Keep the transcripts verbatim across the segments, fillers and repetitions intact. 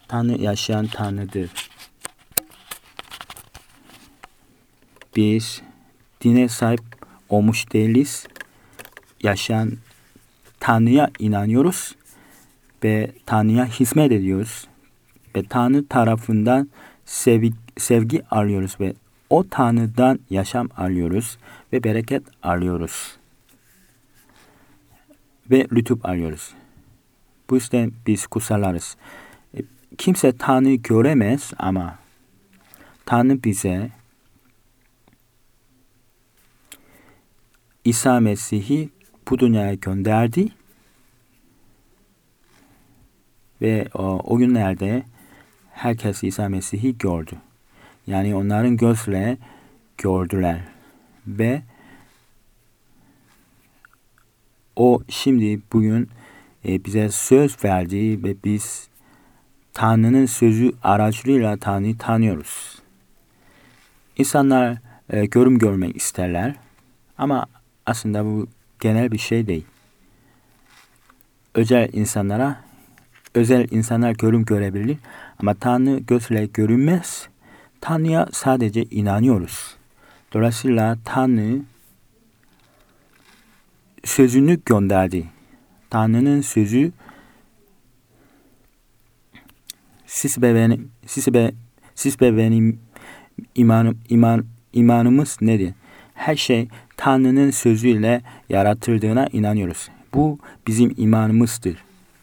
Tanrı yaşayan Tanrı'dır. Biz dine sahip olmuş değiliz. Yaşayan Tanrı'ya inanıyoruz ve Tanrı'ya hizmet ediyoruz. Ve Tanrı tarafından sevgi, sevgi alıyoruz ve o Tanrı'dan yaşam alıyoruz ve bereket alıyoruz. Ve lütuf alıyoruz. Bu yüzden biz kutsallarız. Kimse Tanrı'yı göremez ama Tanrı bize İsa Mesih'i bu dünyaya gönderdi ve o, o günlerde herkes İsa Mesih'i gördü. Yani onların gözle gördüler ve o şimdi bugün e, bize söz verdi ve biz Tanrı'nın sözü aracılığıyla Tanrı'yı tanıyoruz. İnsanlar e, görüm görmek isterler ama aslında bu genel bir şey değil. Özel insanlara, özel insanlar görüm görebilir ama Tanrı gözle görünmez. Tanrı'ya sadece inanıyoruz. Dolayısıyla Tanrı sözünü gönderdi. Tanrı'nın sözü siz ve benim, siz ve, siz ve benim imanım, iman, imanımız nedir? Her şey Tanrı'nın sözüyle yaratıldığına inanıyoruz. Bu bizim imanımızdır.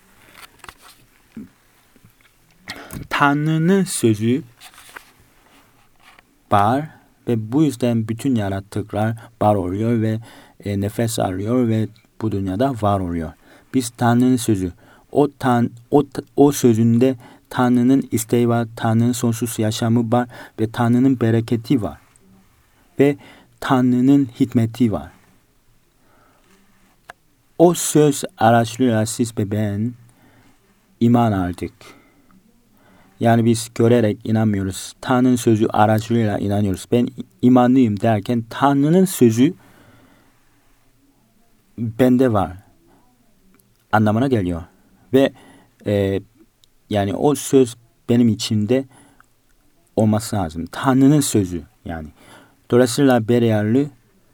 Tanrı'nın sözü var ve bu yüzden bütün yaratıklar var oluyor ve e, nefes alıyor ve bu dünyada var oluyor. Biz Tanrı'nın sözü, o tan o o sözünde Tanrı'nın isteği var, Tanrı'nın sonsuz yaşamı var ve Tanrı'nın bereketi var ve Tanrı'nın hikmeti var. O söz aracılığıyla siz ve ben iman aldık. Yani biz görerek inanmıyoruz. Tanrı'nın sözü aracılığıyla inanıyoruz. Ben imanlıyım derken Tanrı'nın sözü bende var anlamına geliyor. Ve e, yani o söz benim içinde olması lazım. Tanrı'nın sözü yani. Dolayısıyla Beryalı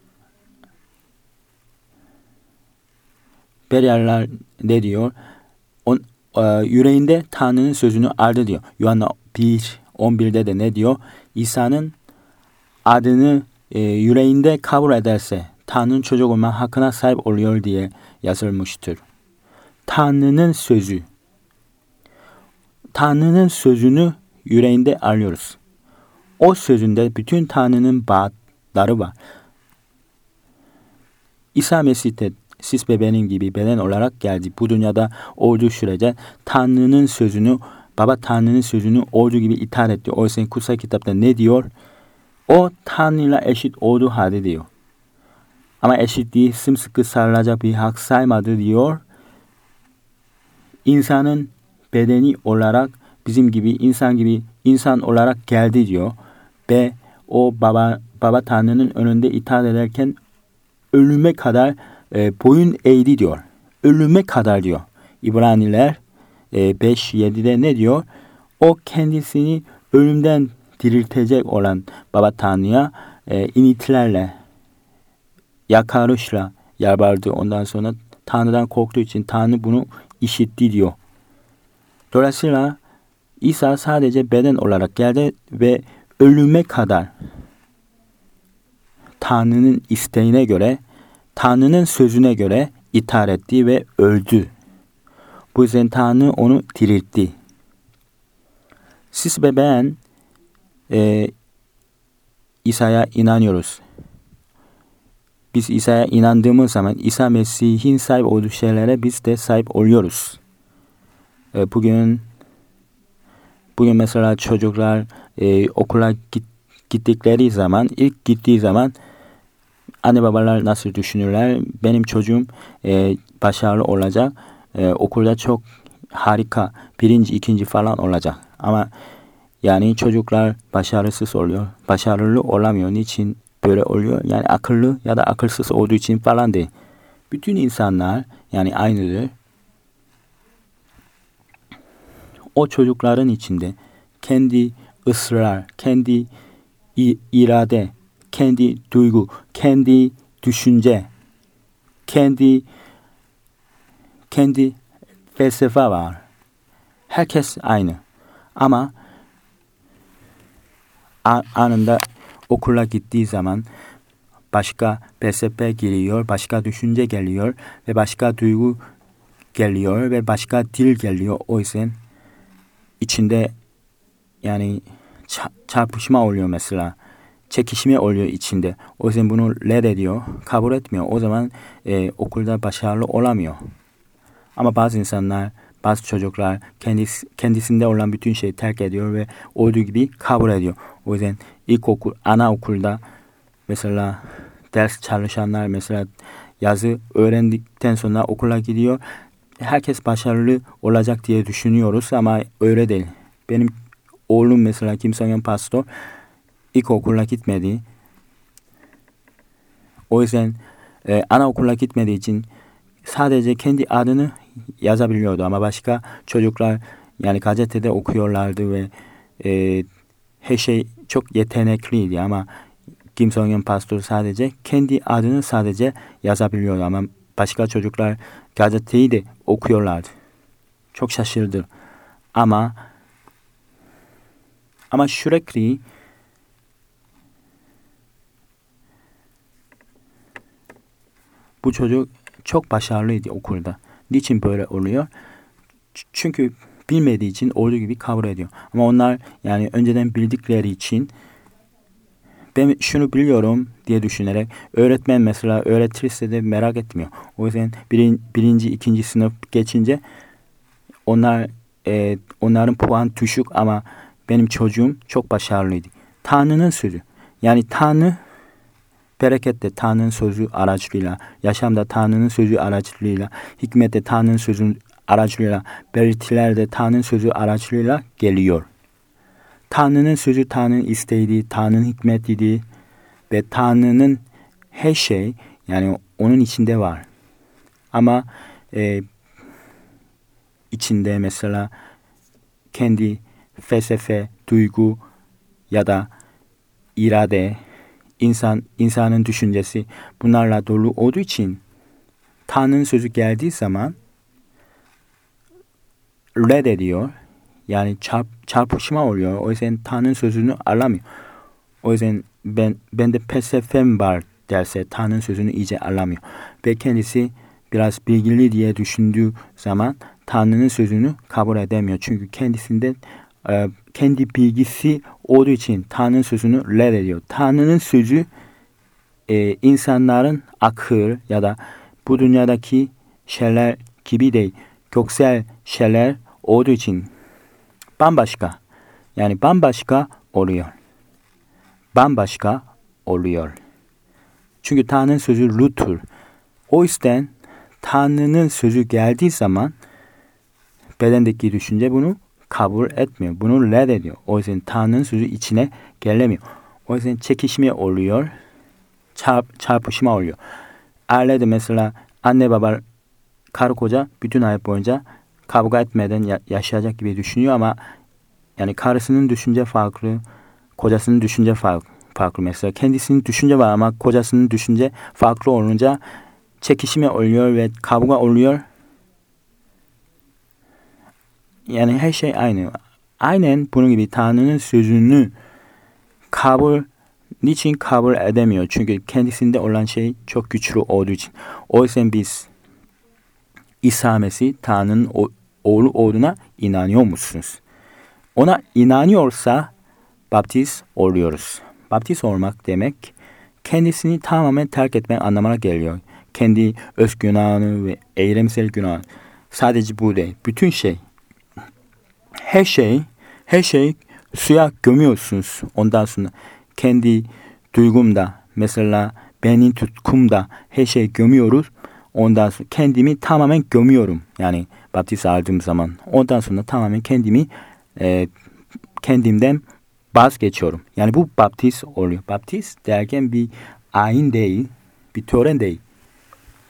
Beryalılar ne diyor? On, e, yüreğinde Tanrı'nın sözünü aldı diyor. Yuhanna bir on birde de ne diyor? İsa'nın adını e, yüreğinde kabul ederse Tanrı'nın çocuk olma hakkına sahip oluyor diye yazılmıştır. Tanrı'nın sözü. Tanrı'nın sözünü yüreğinde alıyoruz. O sözünde bütün Tanrı'nın vaatleri var. İsa Mesih de siz ve benim gibi beden olarak geldi. Bu dünyada olduğu sürece Tanrı'nın sözünü, Baba Tanrı'nın sözünü olduğu gibi itaat etti. Oysa kutsal kitapta ne diyor? O Tanrı'yla eşit olduğu halde diyor. Ama eşitliği sımsıkı sarılacak bir hak saymadı diyor. İnsanın bedeni olarak bizim gibi insan gibi insan olarak geldi diyor. Ve o baba baba Tanrı'nın önünde itaat ederken ölüme kadar e, boyun eğdi diyor. Ölüme kadar diyor. İbraniler e, beş yedide ne diyor? O kendisini ölümden diriltecek olan Baba Tanrı'ya e, initlerle, yakarışla yalvardı. Ondan sonra Tanrı'dan korktuğu için Tanrı bunu işitti diyor. Dolayısıyla İsa sadece beden olarak geldi ve ölüme kadar Tanrı'nın isteğine göre, Tanrı'nın sözüne göre itaat etti ve öldü. Bu yüzden Tanrı onu diriltti. Siz ve ben e, İsa'ya inanıyoruz. Biz İsa'ya inandığımız zaman İsa Mesih'in sahip olduğu şeylere biz de sahip oluyoruz. E, bugün bugün mesela çocuklar e, okula git, gittikleri zaman, ilk gittiği zaman anne babalar nasıl düşünürler? Benim çocuğum e, başarılı olacak, e, okulda çok harika, birinci, ikinci falan olacak. Ama yani çocuklar başarısız oluyor, başarılı olamıyor. Niçin böyle oluyor? Yani akıllı ya da akılsız olduğu için falan değil. Bütün insanlar yani aynıdır. o çocukların içinde kendi ısrar, kendi irade, kendi duygu, kendi düşünce, kendi kendi felsefe var. Herkes aynı. Ama anında okula gittiği zaman başka felsefe geliyor, başka düşünce geliyor ve başka duygu geliyor ve başka dil geliyor. O yüzden içinde yani çarpışma oluyor mesela. Çekişme oluyor içinde. O yüzden bunu reddediyor, kabul etmiyor. O zaman e, okulda başarılı olamıyor. Ama bazı insanlar, bazı çocuklar kendisi, kendisinde olan bütün şeyi terk ediyor ve olduğu gibi kabul ediyor. O yüzden ilkokul, anaokulda mesela ders çalışanlar mesela yazı öğrendikten sonra okula gidiyor. Herkes başarılı olacak diye düşünüyoruz ama öyle değil. Benim oğlum mesela Kim Song-yeon pastor ilkokula gitmedi. O yüzden e, anaokula gitmediği için sadece kendi adını yazabiliyordu ama başka çocuklar yani gazetede okuyorlardı ve e, her şey çok yetenekliydi ama Kim Song-yeon pastor sadece kendi adını sadece yazabiliyordu ama başka çocuklar gazeteyi de okuyorlardı. Çok şaşırdı. Ama ama sürekli bu çocuk çok başarılıydı okulda. Niçin böyle oluyor? Çünkü bilmediği için olduğu gibi kabul ediyor. Ama onlar yani önceden bildikleri için ben şunu biliyorum diye düşünerek öğretmen mesela öğretirse de merak etmiyor. O yüzden birin, birinci, ikinci sınıf geçince onlar e, onların puan düşük ama benim çocuğum çok başarılıydı. Tanrı'nın sözü. Yani Tanrı berekette Tanrı'nın sözü aracılığıyla, yaşamda Tanrı'nın sözü aracılığıyla, hikmette Tanrı'nın sözü aracılığıyla, belirtilerde Tanrı'nın sözü aracılığıyla geliyor. Tanrı'nın sözü Tanrı'nın isteğiydi, Tanrı'nın hikmetiydi ve Tanrı'nın her şey yani onun içinde var. Ama e, içinde mesela kendi felsefe, duygu ya da irade, insan insanın düşüncesi bunlarla dolu olduğu için Tanrı'nın sözü geldiği zaman reddediyor. Yani çarp, çarpışma oluyor. O yüzden Tanrı'nın sözünü alamıyor. O yüzden ben bende felsefem var derse Tanrı'nın sözünü iyice alamıyor. Ve kendisi biraz bilgili diye düşündüğü zaman Tanrı'nın sözünü kabul edemiyor. Çünkü kendisinden e, kendi bilgisi olduğu için Tanrı'nın sözünü reddediyor. Tanrı'nın sözü e, insanların akıl ya da bu dünyadaki şeyler gibi değil. Göksel şeyler olduğu için bambaşka. Yani bambaşka oluyor. Bambaşka oluyor. Çünkü Tanrı'nın sözü ruhtur. O yüzden Tanrı'nın sözü geldiği zaman bedendeki düşünce bunu kabul etmiyor. Bunu reddediyor. O yüzden Tanrı'nın sözü içine gelemiyor. O yüzden çekişme oluyor. Çarp, çarpışma oluyor. Ailede mesela anne baba karı koca bütün hayat boyunca kavga etmeden ya- yaşayacak gibi düşünüyor ama yani karısının düşünce farklı, kocasının düşünce farklı. farklı. Mesela kendisinin düşünce var ama kocasının düşünce farklı olunca çekişme oluyor ve kavga oluyor. Yani her şey aynı. Aynen bunun gibi Tanrı'nın sözünü kabul, niçin kabul edemiyor? Çünkü kendisinde olan şey çok güçlü olduğu için. O yüzden biz İsa Mesih Tanrı'nın oğlu olduğuna inanıyor musunuz? Ona inanıyorsa baptiz oluyoruz. Baptiz olmak demek kendisini tamamen terk etmek anlamına geliyor. Kendi öz günahını ve eylemsel günahını. Sadece bu değil. Bütün şey. Her şey, her şey suya gömüyorsunuz. Ondan sonra kendi duygumda, mesela benim tutkumda her şey gömüyoruz. Ondan sonra kendimi tamamen gömüyorum. Yani baptiz aldığım zaman. Ondan sonra tamamen kendimi e, kendimden vazgeçiyorum. Yani bu baptiz oluyor. Baptiz derken bir ayin değil, bir tören değil.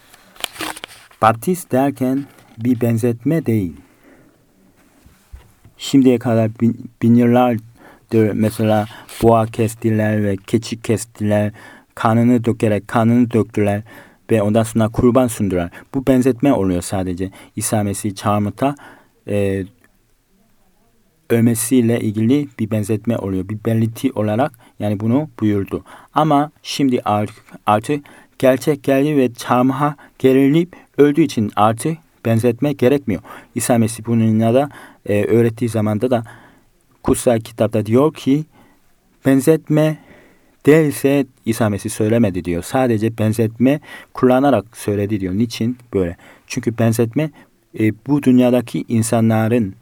Baptiz derken bir benzetme değil. şimdiye kadar bin, bin yıllardır mesela boğa kestiler ve keçi kestiler. Kanını dökerek kanını döktüler ve ondan sonra kurban sundular. Bu benzetme oluyor sadece. İsa Mesih çarmıhta e, ölmesiyle ilgili bir benzetme oluyor. Bir belirti olarak yani bunu buyurdu. Ama şimdi artık, artık gerçek geldi ve çarmıha gerilip öldüğü için artık benzetme gerekmiyor. İsa Mesih bununla da e, öğrettiği zamanda da kutsal kitapta diyor ki benzetme değilse İsa Mesih söylemedi diyor. Sadece benzetme kullanarak söyledi diyor. Niçin böyle? Çünkü benzetme e, bu dünyadaki insanların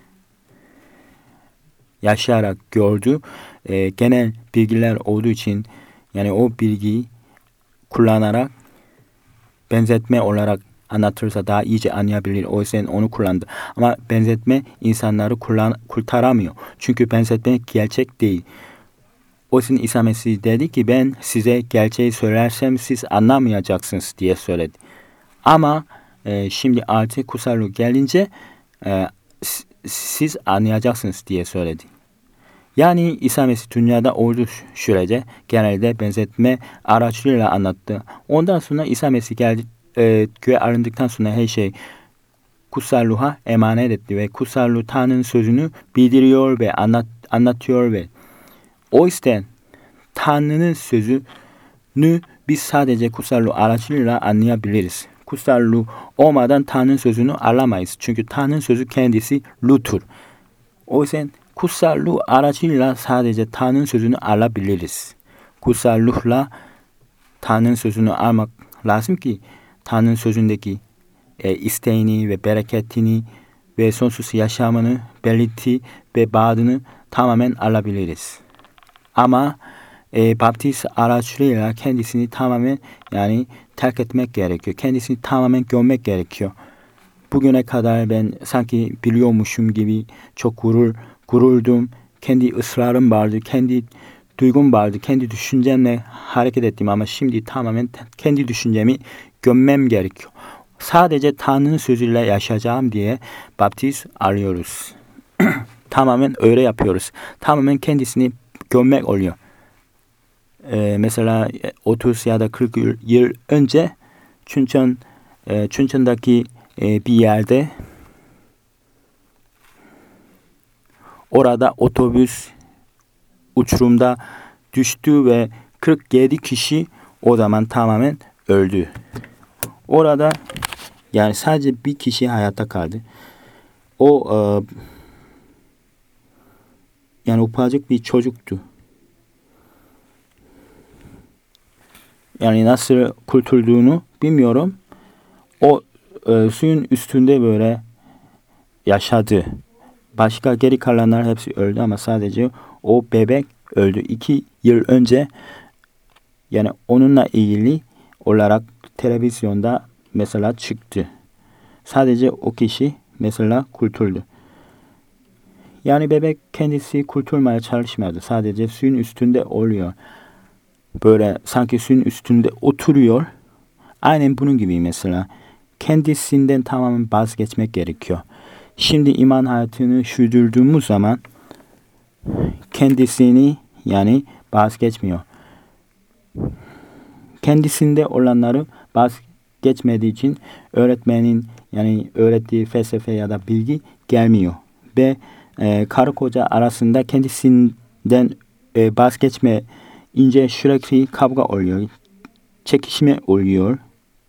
yaşayarak gördüğü e, genel bilgiler olduğu için yani o bilgiyi kullanarak benzetme olarak anlatırsa daha iyice anlayabilir. O yüzden onu kullandı. Ama benzetme insanları kullan, kurtaramıyor. Çünkü benzetme gerçek değil. O yüzden İsa Mesih dedi ki ben size gerçeği söylersem siz anlamayacaksınız diye söyledi. Ama e, şimdi artık kutsal ruh gelince e, siz anlayacaksınız diye söyledi. Yani İsa Mesih dünyada olduğu sürece genelde benzetme araçlarıyla anlattı. Ondan sonra İsa Mesih geldi, e, göğe arındıktan sonra her şey kutsal ruha emanet etti ve kutsal ruh Tanrı'nın sözünü bildiriyor ve anlat, anlatıyor ve o yüzden Tanrı'nın sözünü biz sadece kutsal ruh aracılığıyla anlayabiliriz. Kutsal ruh olmadan Tanrı'nın sözünü alamayız. Çünkü Tanrı'nın sözü kendisi ruhtur. O yüzden kutsal ruh aracılığıyla sadece Tanrı'nın sözünü alabiliriz. Kutsal ruhla Tanrı'nın sözünü almak lazım ki Tanrı'nın sözündeki e, isteğini ve bereketini ve sonsuz yaşamını, belirti ve vaadini tamamen alabiliriz. Ama e, baptiz araçlarıyla kendisini tamamen yani terk etmek gerekiyor. Kendisini tamamen gömmek gerekiyor. Bugüne kadar ben sanki biliyormuşum gibi çok gurur, gururdum. Kendi ısrarım vardı, kendi duygum vardı, kendi düşüncemle hareket ettim ama şimdi tamamen kendi düşüncemi gömmem gerekiyor. Sadece Tanrı'nın sözüyle yaşayacağım diye baptiz arıyoruz. Tamamen öyle yapıyoruz. Tamamen kendisini gömmek oluyor. Ee, mesela otuz ya da kırk yıl önce Chuncheon, e, Chuncheon'daki e, bir yerde orada otobüs uçurumda düştü ve kırk yedi kişi o zaman tamamen öldü. Orada yani sadece bir kişi hayatta kaldı. O e, yani ufacık bir çocuktu. Yani nasıl kurtulduğunu bilmiyorum. O e, suyun üstünde böyle yaşadı. Başka geri kalanlar hepsi öldü ama sadece o bebek öldü. İki yıl önce yani onunla ilgili olarak televizyonda mesela çıktı. Sadece o kişi mesela kurtuldu. Yani bebek kendisi kurtulmaya çalışmadı. Sadece suyun üstünde oluyor. Böyle sanki suyun üstünde oturuyor. Aynen bunun gibi mesela. Kendisinden tamamen vazgeçmek gerekiyor. Şimdi iman hayatını sürdürdüğümüz zaman kendisini yani vazgeçmiyor. Kendisinde olanları vazgeçmediği için öğretmenin yani öğrettiği felsefe ya da bilgi gelmiyor. Ve e, karı koca arasında kendisinden e, vazgeçme ince sürekli kavga oluyor. Çekişme oluyor.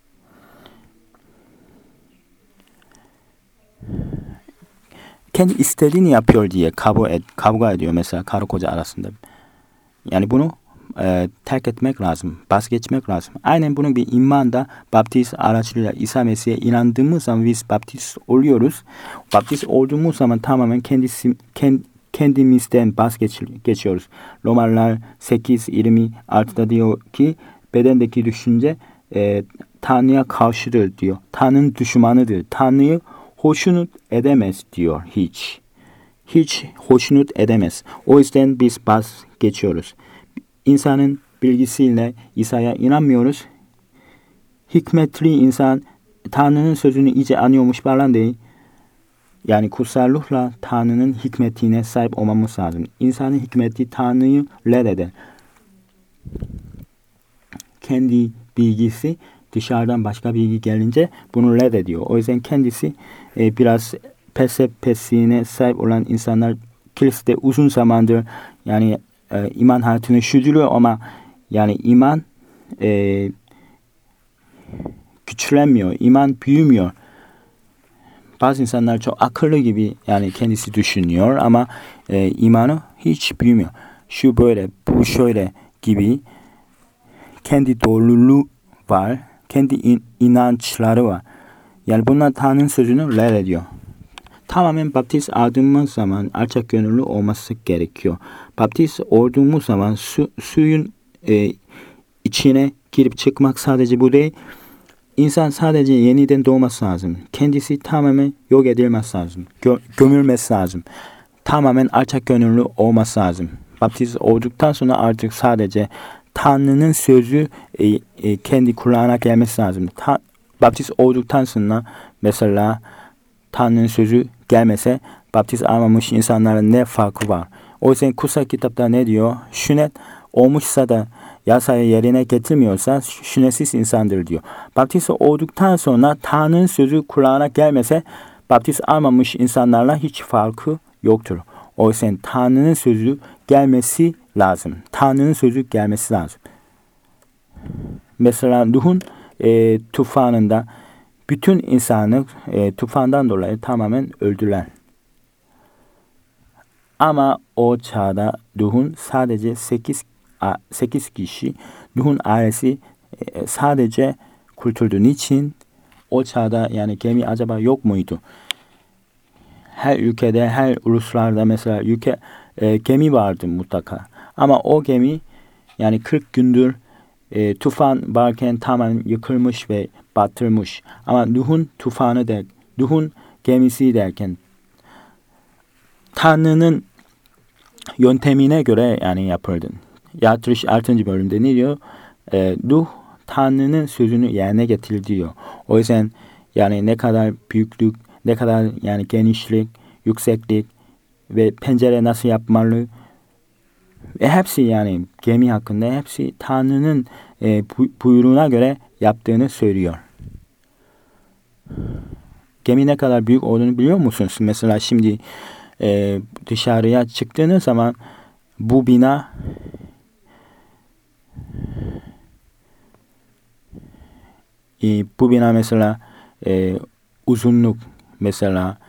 Kendi istediğini yapıyor diye kavga, ed- kavga ediyor mesela karı koca arasında. Yani bunu e, terk etmek lazım. Vazgeçmek lazım. Aynen bunun bir imanda baptiz aracılığıyla İsa Mesih'e inandığımız zaman biz baptiz oluyoruz. Baptiz olduğumuz zaman tamamen kendisi, kend, kendimizden vazgeçiyoruz. Romalılar sekiz yirmi altıda diyor ki bedendeki düşünce e, Tanrı'ya karşıdır diyor. Tanrı'nın düşmanıdır. Tanrı'yı hoşnut edemez diyor hiç. Hiç hoşnut edemez. O yüzden biz vazgeçiyoruz. İnsanın bilgisiyle İsa'ya inanmıyoruz. Hikmetli insan Tanrı'nın sözünü iyice anlıyormuş falan değil. yani kutsal ruhla Tanrı'nın hikmetine sahip olmamız lazım. İnsanın hikmeti Tanrı'yı reddeder. Kendi bilgisi dışarıdan başka bilgi gelince bunu reddediyor. O yüzden kendisi e, biraz persepsiyine sahip olan insanlar kilisede uzun zamandır yani e, iman hayatını sürdürüyor ama yani iman e, güçlenmiyor, iman büyümüyor. Bazı insanlar çok akıllı gibi yani kendisi düşünüyor ama e, imanı hiç büyümüyor. Şu böyle, bu şöyle gibi kendi doğruluğu var, kendi in, inançları var. Yani bunlar Tanrı'nın sözünü reddediyor. Tamamen baptiz aldığımız zaman alçak gönüllü olması gerekiyor. Baptiz olduğumuz zaman su, suyun e, içine girip çıkmak sadece bu değil. İnsan sadece yeniden doğması lazım. Kendisi tamamen yok edilmesi lazım. Gö- gömülmesi lazım. Tamamen alçak gönüllü olması lazım. Baptiz olduktan sonra artık sadece Tanrı'nın sözü e, e, kendi kulağına gelmesi lazım. Ta- baptiz olduktan sonra mesela Tanrı'nın sözü gelmese baptiz almamış insanların ne farkı var? O yüzden kutsal kitapta ne diyor? Sünnet olmuşsa da yasayı yerine getirmiyorsa sünnetsiz insandır diyor. Baptiz olduktan sonra Tanrı'nın sözü kulağına gelmese baptiz almamış insanlarla hiç farkı yoktur. O yüzden Tanrı'nın sözü gelmesi lazım. Tanrı'nın sözü gelmesi lazım. Mesela Nuh'un e, tufanında bütün insanı e, tufandan dolayı tamamen öldüler. Ama o çağda Nuh'un sadece sekiz kişi, Nuh'un ailesi e, sadece kurtuldu. Niçin? O çağda yani gemi acaba yok muydu? Her ülkede, her uluslarda mesela ülke e, gemi vardı mutlaka. Ama o gemi yani kırk gündür e, tufan varken tamamen yıkılmış ve batırmış. Ama Nuh'un tufanı der, Nuh'un gemisi derken Tanrı'nın yöntemine göre yani yapıldı. Yaratılış altıncı bölümde ne diyor? E, Nuh Tanrı'nın sözünü yerine getirdi diyor. O yüzden yani ne kadar büyüklük, ne kadar yani genişlik, yükseklik ve pencere nasıl yapmalı ve hepsi yani gemi hakkında hepsi Tanrı'nın e, buyruğuna göre yaptığını söylüyor. Gemi ne kadar büyük olduğunu biliyor musunuz? Mesela şimdi e, dışarıya çıktığınız zaman bu bina e, bu bina mesela e, uzunluk mesela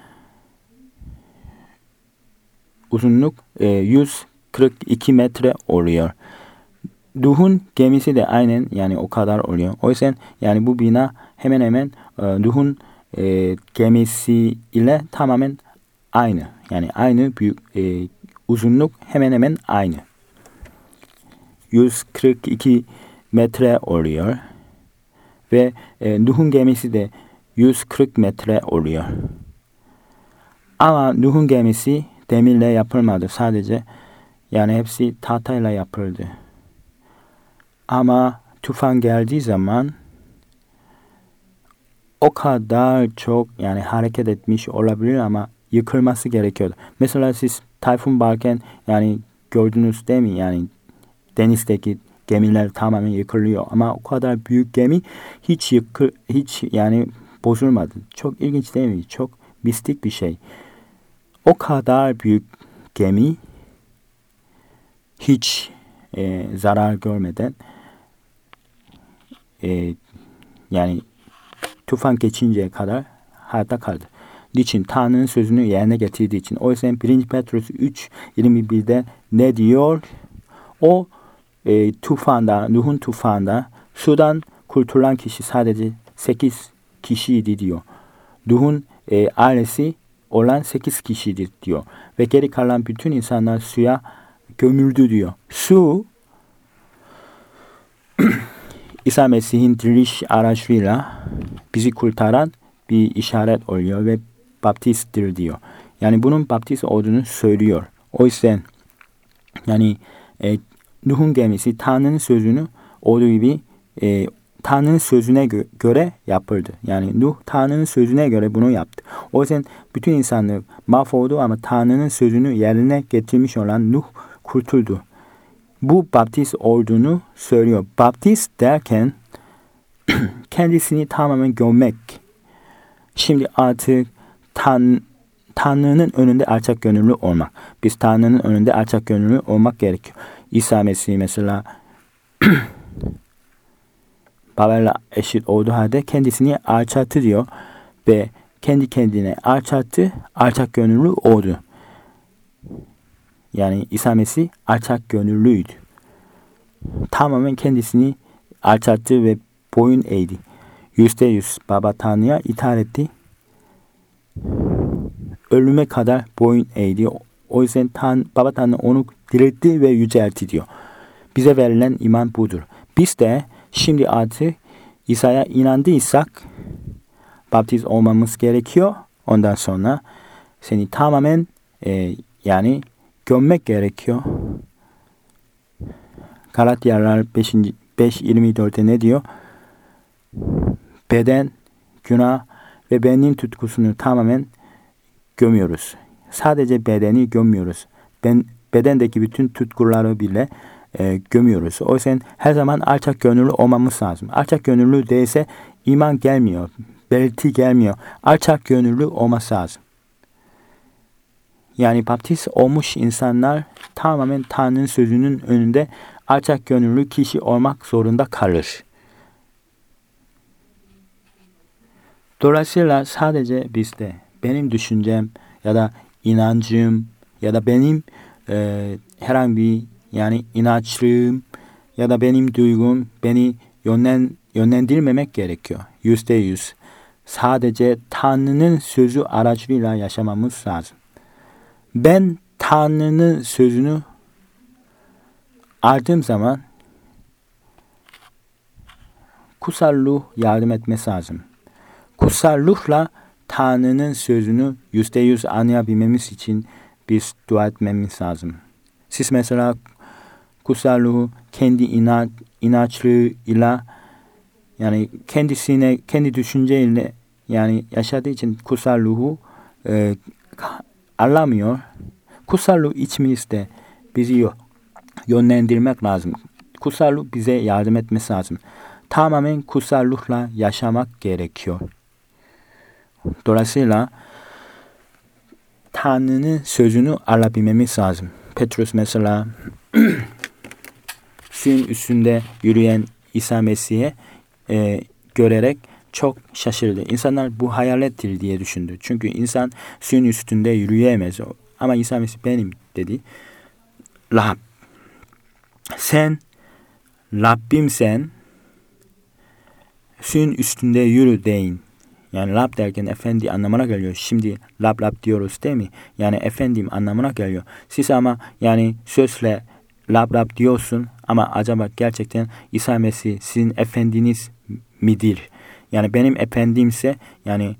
uzunluk e, yüz kırk iki metre oluyor. Nuh'un gemisi de aynen yani o kadar oluyor. O yüzden yani bu bina hemen hemen e, Nuh'un e, gemisi ile tamamen aynı. Yani aynı büyük e, uzunluk hemen hemen aynı. yüz kırk iki metre oluyor. Ve e, Nuh'un gemisi de yüz kırk metre oluyor. Ama Nuh'un gemisi demirle yapılmadı. Sadece yani hepsi tahtayla yapıldı. Ama tufan geldiği zaman o kadar çok yani hareket etmiş olabilir ama yıkılması gerekiyordu. Mesela siz tayfun varken yani gördünüz değil mi? Yani denizdeki gemiler tamamen yıkılıyor ama o kadar büyük gemi hiç yıkı, hiç yani bozulmadı. Çok ilginç değil mi? Çok mistik bir şey. O kadar büyük gemi hiç e, zarar görmeden e, yani tufan geçinceye kadar hayatta kaldı. Niçin? Tanrı'nın sözünü yerine getirdiği için. O yüzden birinci Petrus üç yirmi birde ne diyor? O e, tufanda, Nuh'un tufanda sudan kurtulan kişi sadece sekiz kişiydi diyor. Nuh'un e, ailesi olan sekiz kişiydi diyor. Ve geri kalan bütün insanlar suya gömüldü diyor. Su İsa Mesih'in diriliş aracıyla bizi kurtaran bir işaret oluyor ve baptisttir diyor. Yani bunun baptist olduğunu söylüyor. O yüzden yani e, Nuh'un gemisi Tanrı'nın sözünü olduğu gibi e, Tanrı'nın sözüne gö- göre yapıldı. Yani Nuh Tanrı'nın sözüne göre bunu yaptı. O yüzden bütün insanlık mahvoldu ama Tanrı'nın sözünü yerine getirmiş olan Nuh kurtuldu. Bu baptist olduğunu söylüyor. Baptist derken kendisini tamamen gömmek. Şimdi artık Tan Tanrı'nın önünde alçak gönüllü olmak. Biz Tanrı'nın önünde alçak gönüllü olmak gerekiyor. İsa Mesih mesela Babel'le eşit olduğu halde kendisini alçalttı diyor. Ve kendi kendine alçalttı, alçak gönüllü oldu. Yani İsa Mesih alçak gönüllüydü. Tamamen kendisini alçalttı ve boyun eğdi. Yüzde yüz Baba Tanrı'ya itaat etti. Ölüme kadar boyun eğdi. O yüzden Tan Baba Tanrı onu diriltti ve yüceltti diyor. Bize verilen iman budur. Biz de şimdi artık İsa'ya inandıysak baptiz olmamız gerekiyor. Ondan sonra seni tamamen e, yani gömmek gerekiyor. Galatyalılar beş yirmi dörtte ne diyor? Beden, günah ve benim tutkusunu tamamen gömüyoruz. Sadece bedeni gömüyoruz. Ben bedendeki bütün tutkuları bile e, gömüyoruz. O yüzden her zaman alçak gönüllü olmamız lazım. Alçak gönüllü değilse iman gelmiyor. Belirti gelmiyor. Alçak gönüllü olması lazım. Yani baptist olmuş insanlar tamamen Tanrı'nın sözünün önünde alçak gönüllü kişi olmak zorunda kalır. Dolayısıyla sadece bizde benim düşüncem ya da inancım ya da benim e, herhangi bir yani inançlığım ya da benim duygum beni yönlen, yönlendirmemek gerekiyor. Yüzde yüz. Sadece Tanrı'nın sözü aracılığıyla yaşamamız lazım. Ben Tanrı'nın sözünü aldığım zaman kutsal ruh yardım etmesi lazım. Kutsal ruhla Tanrı'nın sözünü yüzde yüz anlayabilmemiz için biz dua etmemiz lazım. Siz mesela kutsal ruhu kendi inanç, inançlığıyla yani kendisine, kendi düşünceyle yani yaşadığı için kutsal ruhu e, anlamıyor. Kutsal ruh içimizde bizi yönlendirmek lazım. Kutsal ruh bize yardım etmesi lazım. Tamamen kutsal ruhla yaşamak gerekiyor. Dolayısıyla Tanrı'nın sözünü alabilmemiz lazım. Petrus mesela suyun üstünde yürüyen İsa Mesih'e e, görerek çok şaşırdı. İnsanlar bu hayalettir diye düşündü. Çünkü insan suyun üstünde yürüyemez. Ama İsa Mesih benim dedi. Rab, sen Rabbimsen suyun üstünde yürü deyin. Yani Rab derken efendi anlamına geliyor. Şimdi Rab Rab diyoruz değil mi? Yani efendim anlamına geliyor. Siz ama yani sözle Rab Rab diyorsun ama acaba gerçekten İsa Mesih sizin efendiniz midir? Yani benim efendimse yani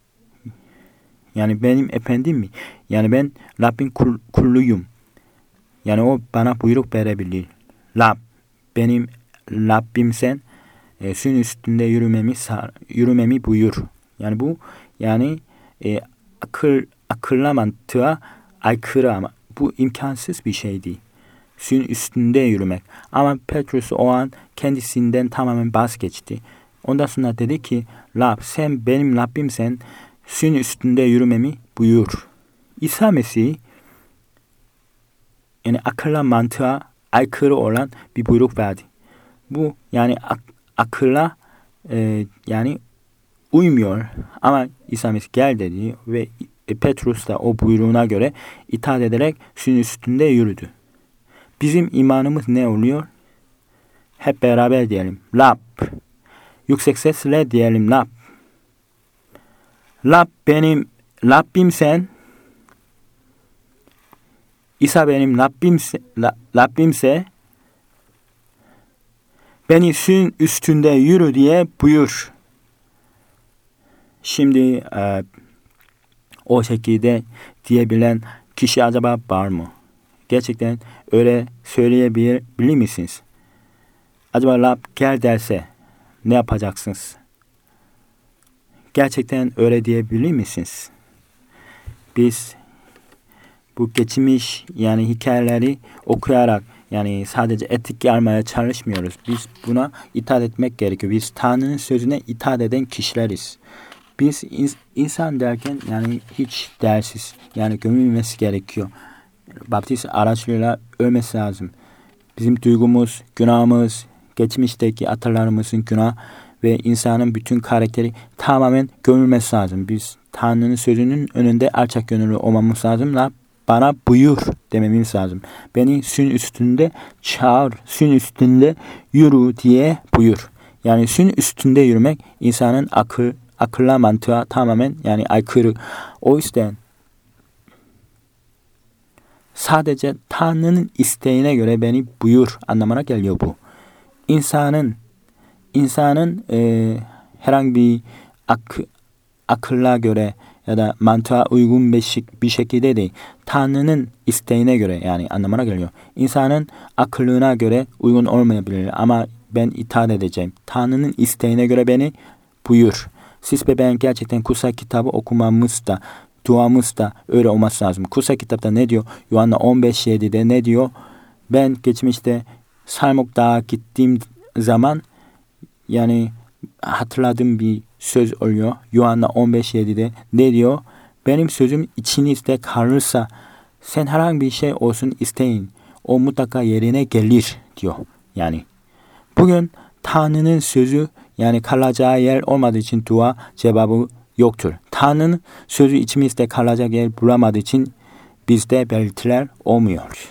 yani benim efendim mi? Yani ben Rabbin kul, kulluyum. Yani o bana buyruk verebilir. Rab benim Rabbimsen e, suyun üstünde yürümemi yürümemi buyur. Yani bu yani e, akıl akılla mantığa aykırı ama bu imkansız bir şeydi. Suyun üstünde yürümek. Ama Petrus o an kendisinden tamamen vazgeçti. Ondan sonra dedi ki Rab sen benim Rabbimsen suyun üstünde yürümemi buyur. İsa Mesih yani akılla mantığa aykırı olan bir buyruk verdi. Bu yani ak- akılla e, yani uymuyor ama İsa Mesih gel dedi ve Petrus da o buyruğuna göre itaat ederek suyun üstünde yürüdü. Bizim imanımız ne oluyor? Hep beraber diyelim. Rab. Yüksek sesle diyelim Rab. Rab benim Rabbimsen İsa benim Rabbimse, Rabbimse beni suyun üstünde yürü diye buyur. Şimdi e, o şekilde diyebilen kişi acaba var mı? Gerçekten öyle söyleyebilir misiniz? Acaba Rab gel derse, ne yapacaksınız? Gerçekten öyle diyebilir misiniz? Biz bu geçmiş yani hikayeleri okuyarak yani sadece etik almaya çalışmıyoruz. Biz buna itaat etmek gerekiyor. Biz Tanrı'nın sözüne itaat eden kişileriz. Biz ins- insan derken yani hiç değersiz yani gömülmesi gerekiyor. Baptist aracılığıyla ölmesi lazım. Bizim duygumuz, günahımız, geçmişteki atalarımızın günah ve insanın bütün karakteri tamamen gömülmesi lazım. Biz Tanrı'nın sözünün önünde alçak gönüllü olmamız lazım. Bana buyur dememiz lazım. Beni suyun üstünde çağır, suyun üstünde yürü diye buyur. Yani suyun üstünde yürümek insanın akıl, akılla mantığa tamamen yani aykırı. O yüzden sadece Tanrı'nın isteğine göre beni buyur anlamına geliyor bu. İnsanın insanın e, herhangi bir ak, akılla göre ya da mantığa uygun bir, bir şekilde değil. Tanrı'nın isteğine göre yani anlamına geliyor. İnsanın akıllığına göre uygun olmayabilir ama ben itaat edeceğim. Tanrı'nın isteğine göre beni buyur. Siz ve ben gerçekten kutsal kitabı okumamız da duamız da öyle olması lazım. Kutsal kitapta ne diyor? Yuhanna on beş yedide ne diyor? Ben geçmişte Salmok Dağı gittiğim zaman yani hatırladığım bir söz oluyor. Yuhanna on beş yedide ne diyor? Benim sözüm içinizde kalırsa sen herhangi bir şey olsun isteyin. O mutlaka yerine gelir diyor. Yani bugün Tanrı'nın sözü yani kalacağı yer olmadığı için dua cevabı yoktur. Tanrı'nın sözü içimizde kalacak yer bulamadığı için bizde belirtiler olmuyor.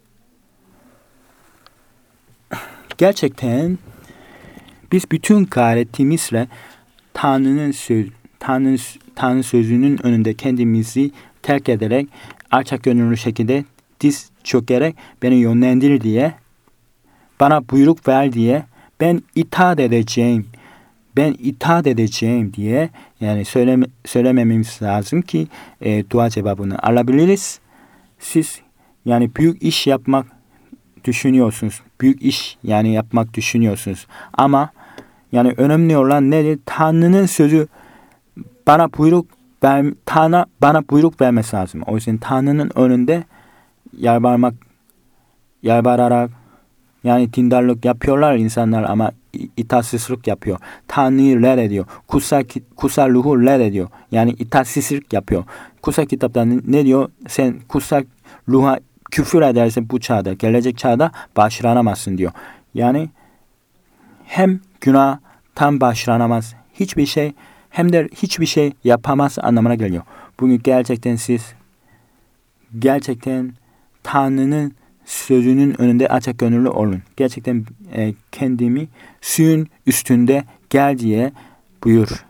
Gerçekten biz bütün gayretimizle Tanrı'nın söz, Tanrı, Tanrı sözünün önünde kendimizi terk ederek alçak gönüllü şekilde diz çökerek beni yönlendir diye, bana buyruk ver diye, ben itaat edeceğim, ben itaat edeceğim diye yani söyleme, söylemememiz lazım ki e, dua cevabını alabiliriz. Siz yani büyük iş yapmak düşünüyorsunuz. Büyük iş yani yapmak düşünüyorsunuz. Ama yani önemli olan nedir? Tanrı'nın sözü bana buyruk ver, Tanrı bana buyruk vermesi lazım. O yüzden Tanrı'nın önünde yalvarmak, yalvararak yani dindarlık yapıyorlar insanlar ama itaatsizlik yapıyor. Tanrı'yı reddediyor. Kutsal, kutsal ruhu reddediyor. Yani itaatsizlik yapıyor. Kutsal kitapta ne diyor? Sen kutsal ruha küfür edersen bu çağda, gelecek çağda bağışlanamazsın diyor. Yani hem günah tam bağışlanamaz hiçbir şey hem de hiçbir şey yapamaz anlamına geliyor. Bugün gerçekten siz gerçekten Tanrı'nın sözünün önünde açık gönüllü olun. Gerçekten e, kendimi suyun üstünde gel diye buyur.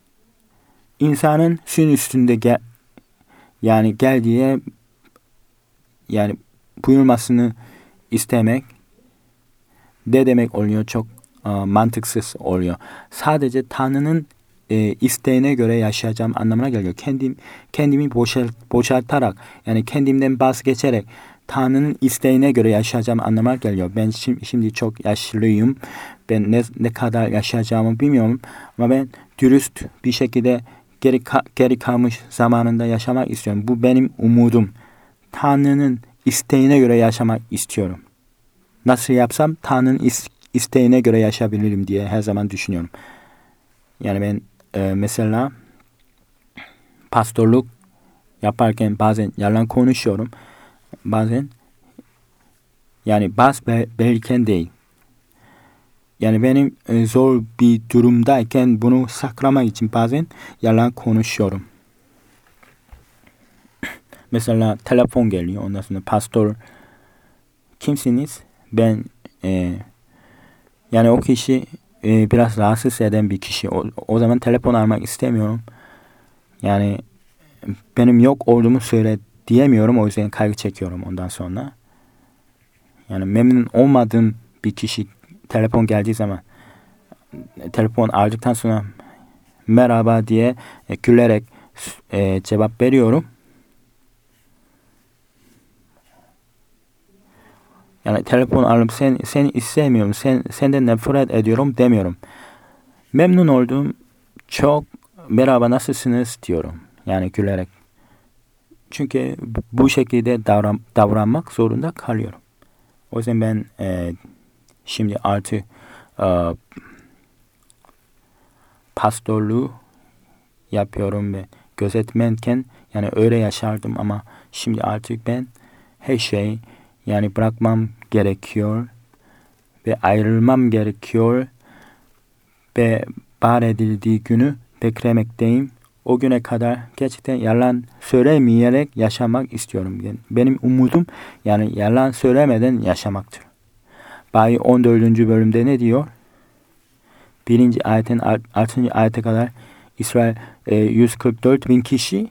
İnsanın suyun üstünde gel yani gel diye yani buyurmasını istemek de demek oluyor çok e, mantıksız oluyor. Sadece Tanrı'nın e, isteğine göre yaşayacağım anlamına geliyor. Kendim kendimi boşalt, boşaltarak yani kendimden vazgeçerek Tanrı'nın isteğine göre yaşayacağım anlamına geliyor. Ben şimdi, şimdi çok yaşlıyım. Ben ne, ne kadar yaşayacağımı bilmiyorum. Ama ben dürüst bir şekilde geri, geri kalmış zamanında yaşamak istiyorum. Bu benim umudum. Tanrı'nın isteğine göre yaşamak istiyorum. Nasıl yapsam Tanrı'nın isteğine göre yaşayabilirim diye her zaman düşünüyorum. Yani ben e, mesela pastorluk yaparken bazen yalan konuşuyorum. Bazen yani baz verirken değil. Yani benim e, zor bir durumdayken bunu saklamak için bazen yalan konuşuyorum. Mesela telefon geliyor. Ondan sonra pastor kimsiniz? Ben e, yani o kişi e, biraz rahatsız eden bir kişi. O, o zaman telefon almak istemiyorum. Yani benim yok olduğumu söyle diyemiyorum. O yüzden kaygı çekiyorum ondan sonra. Yani memnun olmadığım bir kişi telefon geldiği zaman telefon aldıktan sonra merhaba diye e, gülerek e, cevap veriyorum. Yani telefon alıp sen seni istemiyorum, sen senden nefret ediyorum demiyorum. memnun oldum. Çok merhaba nasılsınız diyorum. Yani gülerek. Çünkü bu şekilde davran, davranmak zorunda kalıyorum. O yüzden ben e, şimdi artık e, pastorluğu yapıyorum ve gözetmenken yani öyle yaşardım ama şimdi artık ben her şey yani bırakmam gerekiyor ve ayrılmam gerekiyor ve var edildiği günü beklemekteyim. O güne kadar gerçekten yalan söylemeyerek yaşamak istiyorum. Yani benim umudum yani yalan söylemeden yaşamaktır. Bayi on dördüncü bölümde ne diyor? Birinci ayetin altıncı ayete kadar İsrail e, yüz kırk dört bin kişi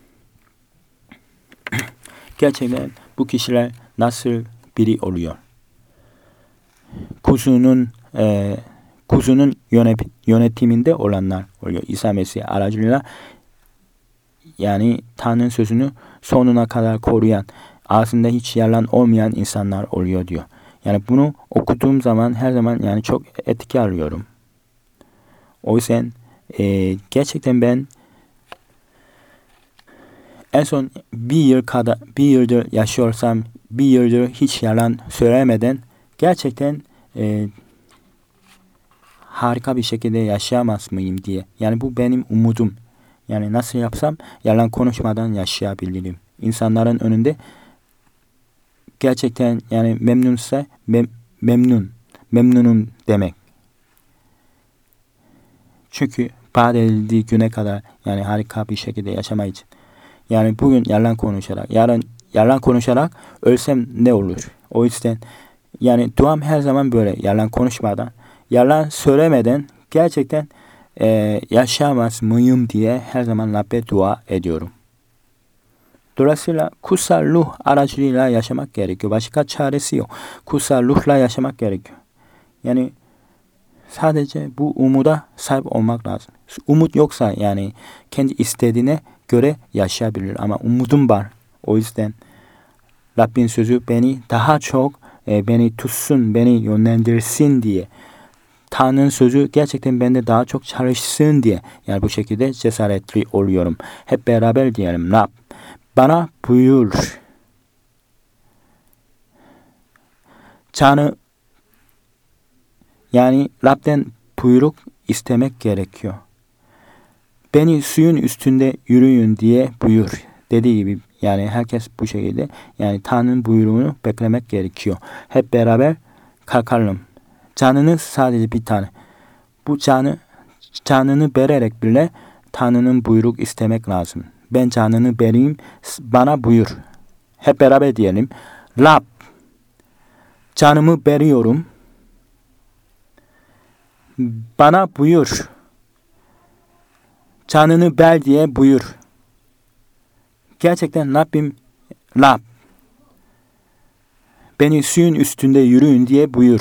gerçekten bu kişiler nasıl biri oluyor? Kuzunun e, kuzunun yönetiminde olanlar oluyor. İsa Mesih aracılığıyla yani Tanrı'nın sözünü sonuna kadar koruyan, ağzında hiç yalan olmayan insanlar oluyor diyor. Yani bunu okuduğum zaman her zaman yani çok etki alıyorum. O yüzden e, gerçekten ben en son bir yıl kadar bir yıldır yaşıyorsam bir yıldır hiç yalan söylemeden gerçekten e, harika bir şekilde yaşayamaz mıyım diye. Yani bu benim umudum. Yani nasıl yapsam yalan konuşmadan yaşayabilirim. İnsanların önünde gerçekten yani memnunsa mem, memnun, memnunum demek. Çünkü vaat edildiği güne kadar yani harika bir şekilde yaşamak için. Yani bugün yalan konuşarak, yarın yalan konuşarak ölsem ne olur? O yüzden yani duam her zaman böyle yalan konuşmadan, yalan söylemeden gerçekten e, yaşayamaz mıyım diye her zaman Rabbe dua ediyorum. Dolayısıyla kutsal ruh aracılığıyla yaşamak gerekiyor. Başka çaresi yok. Kutsal ruhla yaşamak gerekiyor. Yani sadece bu umuda sahip olmak lazım. Umut yoksa yani kendi istediğine göre yaşayabilir. Ama umudum var. O yüzden Rabbin sözü beni daha çok e, beni tutsun, beni yönlendirsin diye. Tanrı'nın sözü gerçekten bende daha çok çalışsın diye. Yani bu şekilde cesaretli oluyorum. Hep beraber diyelim. Rab bana buyur. Tanrı yani Rab'den buyruk istemek gerekiyor. Beni suyun üstünde yürüyün diye buyur. Dediği gibi yani herkes bu şekilde yani Tanrı'nın buyruğunu beklemek gerekiyor. Hep beraber kalkalım. Canınız sadece bir tane. Bu canı canını vererek bile Tanrı'nın buyruk istemek lazım. Ben canını vereyim, bana buyur. Hep beraber diyelim. Rab, canımı veriyorum. Bana buyur. Canını ver diye buyur. Gerçekten Rabbim, Rab, beni suyun üstünde yürüyün diye buyur.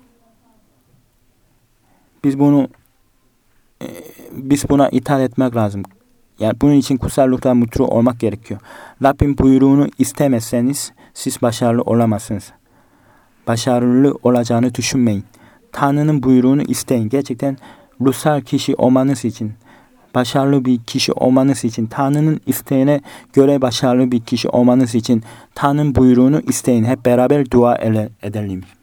Biz bunu e, biz buna itaat etmek lazım. Yani bunun için kutsal mutlu olmak gerekiyor. Rabbim buyruğunu istemezseniz siz başarılı olamazsınız. Başarılı olacağını düşünmeyin. Tanrı'nın buyruğunu isteyin. Gerçekten ruhsal kişi olmanız için, başarılı bir kişi olmanız için, Tanrı'nın isteğine göre başarılı bir kişi olmanız için Tanrı'nın buyruğunu isteyin. Hep beraber dua edelim.